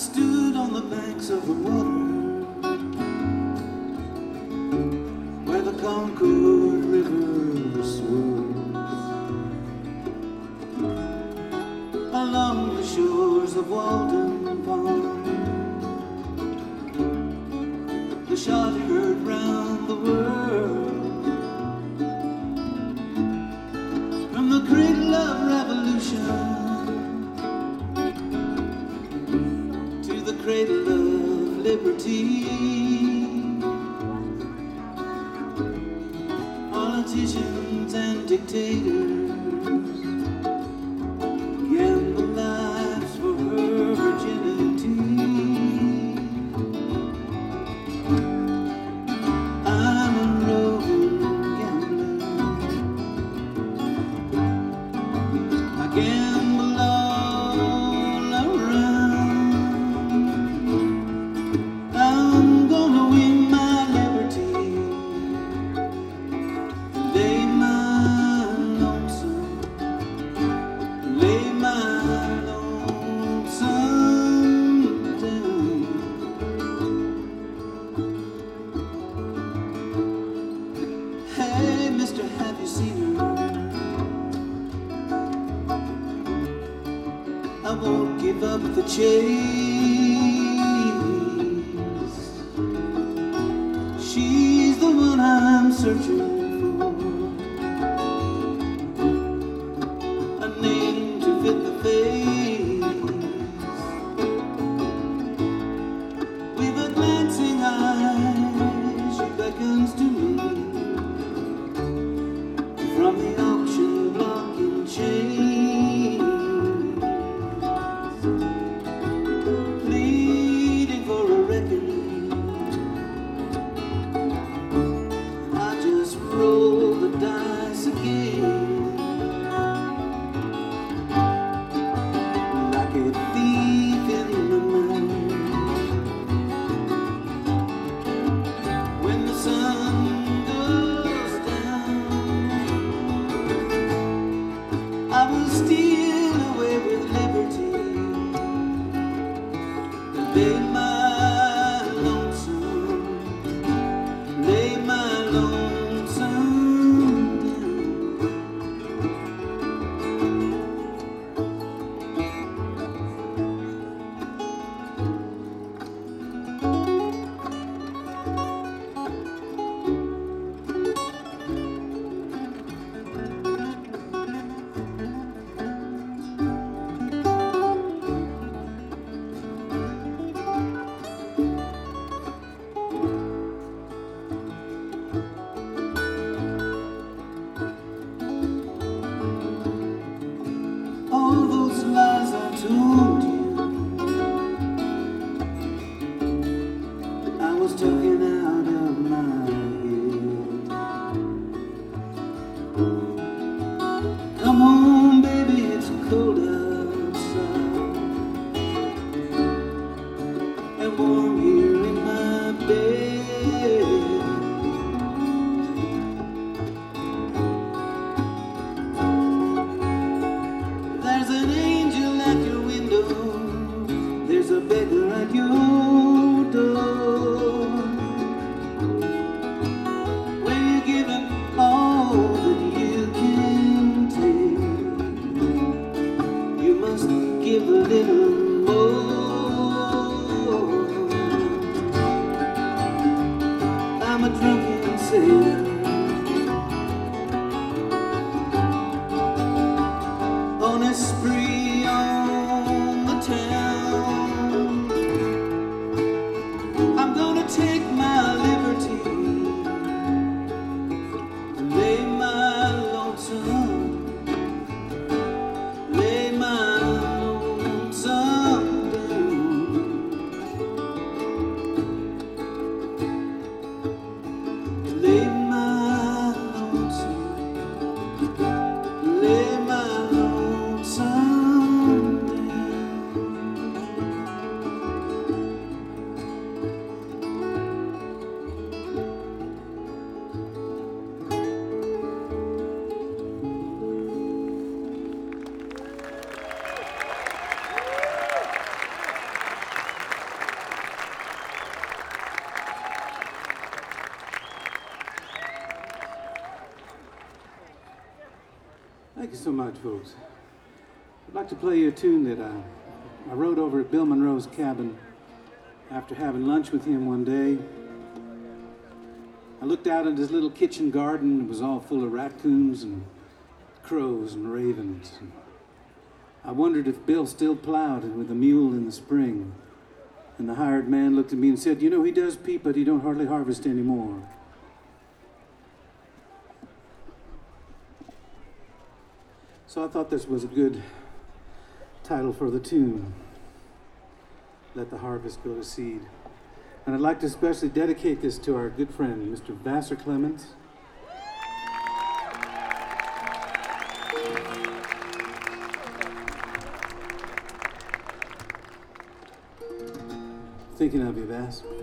stood on the banks of the water where the Concord River swirls along the shores of Walden Pond. The shot heard round the world from the cradle of revolution to the cradle of liberty. Politicians and dictators gamble lives for her virginity. I'm a roving gambler. I gamble all around. I'm gonna win my liberty. Lay my lonesome, lay my lonesome down. Hey, mister, have you seen her? I won't give up the chase. She's the one I'm searching for. A name to fit the face. With a glancing eye, she beckons to me from the auction block in chains, pleading for a reckoning. I just roll the dice again, like a thief in the night. When the sun goes down, I will steal away with liberty and lay my lonesome, lay my lonesome all those lies I told you, I was talking out of my head. Come home, baby, it's cold outside and warm here in my bed. There's an angel at your window, there's a beggar at your door. When you're given all that you can take, you must give a little more. you so much, folks. I'd like to play you a tune that I wrote over at Bill Monroe's cabin after having lunch with him one day. I looked out at his little kitchen garden. It was all full of raccoons and crows and ravens. I wondered if Bill still plowed with a mule in the spring. And the hired man looked at me and said, "You know, he does, Pete, but he don't hardly harvest anymore." So I thought this was a good title for the tune, Let the Harvest Go to Seed. And I'd like to especially dedicate this to our good friend, Mr. Vassar Clemens. Thinking of you, Vass.